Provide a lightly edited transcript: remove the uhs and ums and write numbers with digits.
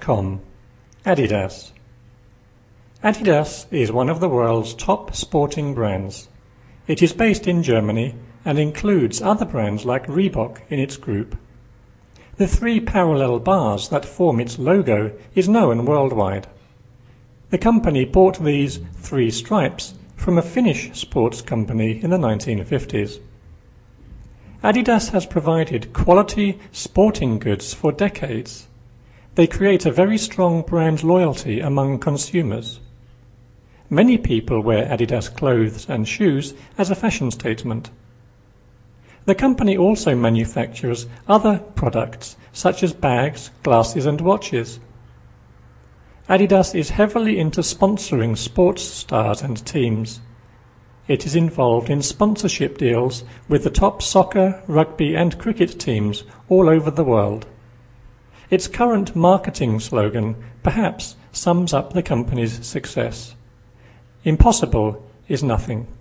Adidas.com. Adidas. Adidas is one of the world's top sporting brands. It is based in Germany and includes other brands like Reebok in its group. The three parallel bars that form its logo is known worldwide. The company bought these three stripes from a Finnish sports company in the 1950s. Adidas has provided quality sporting goods for decades. They create a very strong brand loyalty among consumers. Many people wear Adidas clothes and shoes as a fashion statement. The company also manufactures other products such as bags, glasses and watches. Adidas is heavily into sponsoring sports stars and teams. It is involved in sponsorship deals with the top soccer, rugby and cricket teams all over the world. Its current marketing slogan perhaps sums up the company's success. Impossible is nothing.